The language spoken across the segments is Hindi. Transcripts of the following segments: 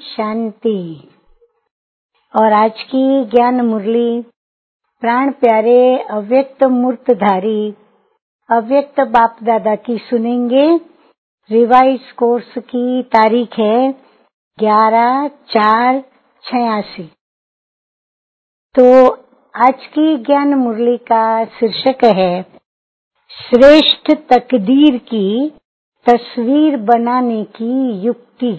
शांति। और आज की ज्ञान मुरली प्राण प्यारे अव्यक्त मूर्तधारी अव्यक्त बाप दादा की सुनेंगे। रिवाइज कोर्स की तारीख है 11/4/86। तो आज की ज्ञान मुरली का शीर्षक है श्रेष्ठ तकदीर की तस्वीर बनाने की युक्ति।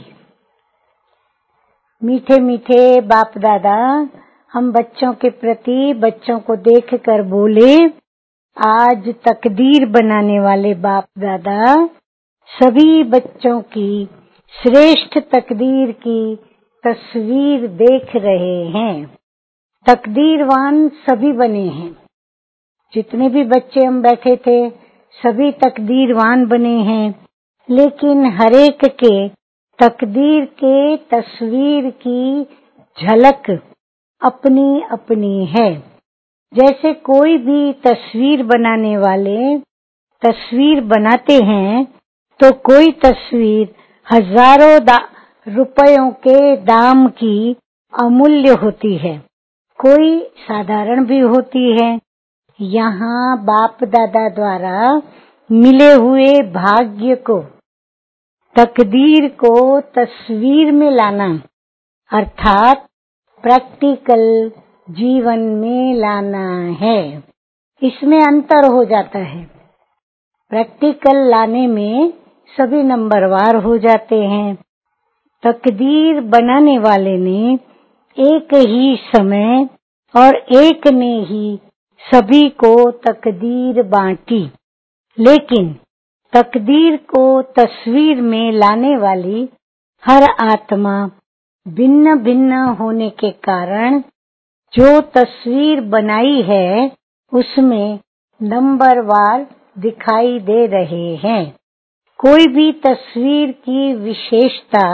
मीठे मीठे बाप दादा हम बच्चों के प्रति बच्चों को देखकर बोले, आज तकदीर बनाने वाले बाप दादा सभी बच्चों की श्रेष्ठ तकदीर की तस्वीर देख रहे हैं। तकदीरवान सभी बने हैं। जितने भी बच्चे हम बैठे थे सभी तकदीरवान बने हैं, लेकिन हरेक के तकदीर के तस्वीर की झलक अपनी अपनी है। जैसे कोई भी तस्वीर बनाने वाले तस्वीर बनाते हैं तो कोई तस्वीर हजारों रुपयों के दाम की अमूल्य होती है, कोई साधारण भी होती है। यहाँ बाप दादा द्वारा मिले हुए भाग्य को, तकदीर को तस्वीर में लाना अर्थात प्रैक्टिकल जीवन में लाना है। इसमें अंतर हो जाता है। प्रैक्टिकल लाने में सभी नंबरवार हो जाते हैं। तकदीर बनाने वाले ने एक ही समय और एक ने ही सभी को तकदीर बांटी, लेकिन तकदीर को तस्वीर में लाने वाली हर आत्मा भिन्न भिन्न होने के कारण जो तस्वीर बनाई है उसमें नंबरवार दिखाई दे रहे हैं। कोई भी तस्वीर की विशेषता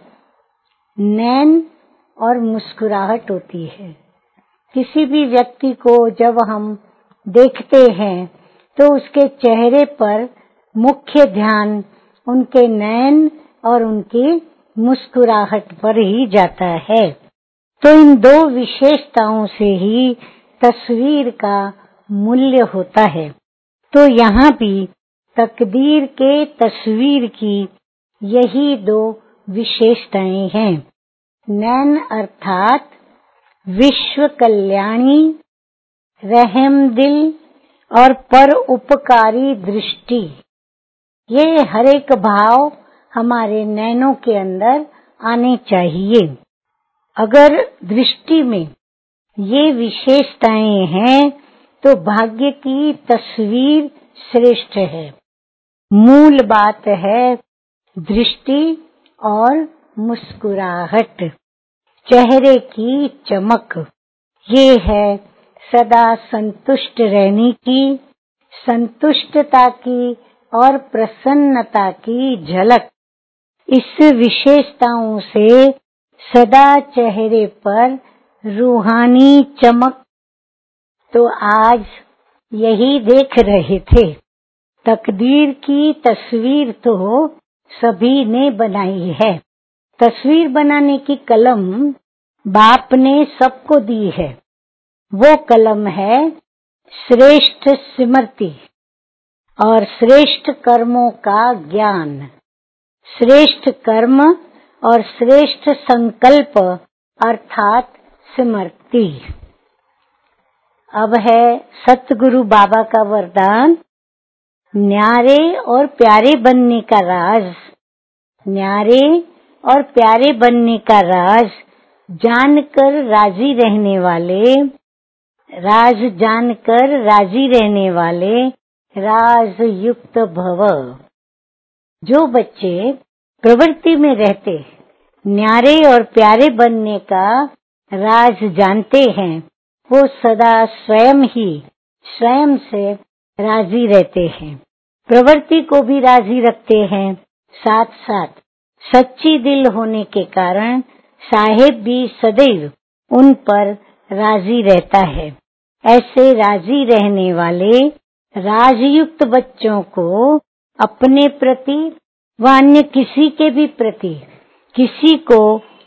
नैन और मुस्कुराहट होती है। किसी भी व्यक्ति को जब हम देखते हैं तो उसके चेहरे पर मुख्य ध्यान उनके नैन और उनकी मुस्कुराहट पर ही जाता है। तो इन दो विशेषताओं से ही तस्वीर का मूल्य होता है। तो यहाँ भी तकदीर के तस्वीर की यही दो विशेषताएं हैं। नैन अर्थात विश्व कल्याणी, रहम दिल और पर उपकारी दृष्टि। ये हर एक भाव हमारे नैनों के अंदर आने चाहिए। अगर दृष्टि में ये विशेषताएं हैं तो भाग्य की तस्वीर श्रेष्ठ है। मूल बात है दृष्टि और मुस्कुराहट, चेहरे की चमक। ये है सदा संतुष्ट रहने की, संतुष्टता की और प्रसन्नता की झलक। इस विशेषताओं से सदा चेहरे पर रूहानी चमक। तो आज यही देख रहे थे। तकदीर की तस्वीर तो सभी ने बनाई है। तस्वीर बनाने की कलम बाप ने सबको दी है। वो कलम है श्रेष्ठ स्मृति और श्रेष्ठ कर्मों का ज्ञान। श्रेष्ठ कर्म और श्रेष्ठ संकल्प अर्थात स्मृति। अब है सतगुरु बाबा का वरदान, न्यारे और प्यारे बनने का राज। न्यारे और प्यारे बनने का राज जानकर राजी रहने वाले, राज जानकर राजी रहने वाले राज युक्त भव। जो बच्चे प्रवृत्ति में रहते न्यारे और प्यारे बनने का राज जानते हैं, वो सदा स्वयं से राजी रहते हैं, प्रवृत्ति को भी राजी रखते हैं। साथ साथ सच्ची दिल होने के कारण साहेब भी सदैव उन पर राजी रहता है। ऐसे राजी रहने वाले राजयुक्त बच्चों को अपने प्रति व अन्य किसी के भी प्रति किसी को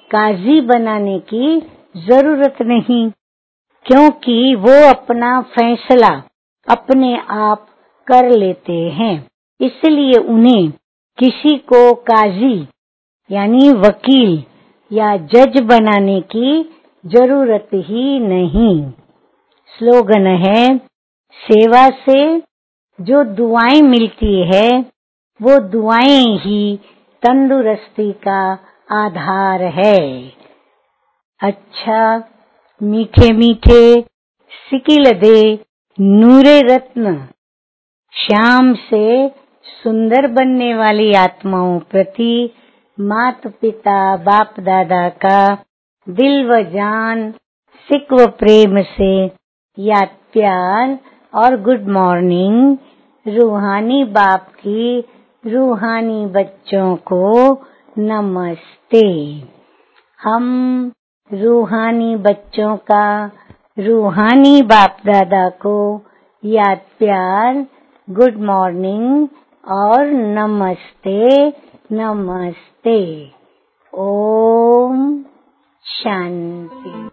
काजी बनाने की जरूरत नहीं, क्योंकि वो अपना फैसला अपने आप कर लेते हैं। इसलिए उन्हें किसी को काजी यानी वकील या जज बनाने की जरूरत ही नहीं। स्लोगन है, सेवा से जो दुआएं मिलती है वो दुआएं ही तंदुरुस्ती का आधार है। अच्छा मीठे मीठे सिकिल दे नूरे रत्न, श्याम से सुंदर बनने वाली आत्माओं प्रति माता पिता बाप दादा का दिल व जान सिक व प्रेम से याद प्यार और गुड मॉर्निंग। रूहानी बाप की रूहानी बच्चों को नमस्ते। हम रूहानी बच्चों का रूहानी बाप दादा को याद प्यार, गुड मॉर्निंग और नमस्ते नमस्ते। ओम शांति।